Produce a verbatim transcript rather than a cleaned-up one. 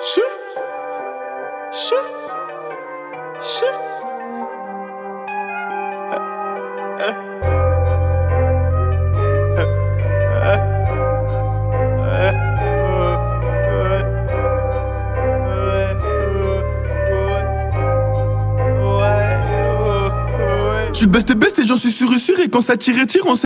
Chut, chut, chut. Je suis le best et best et j'en suis sûr et sûr, et quand ça tire et tire on sait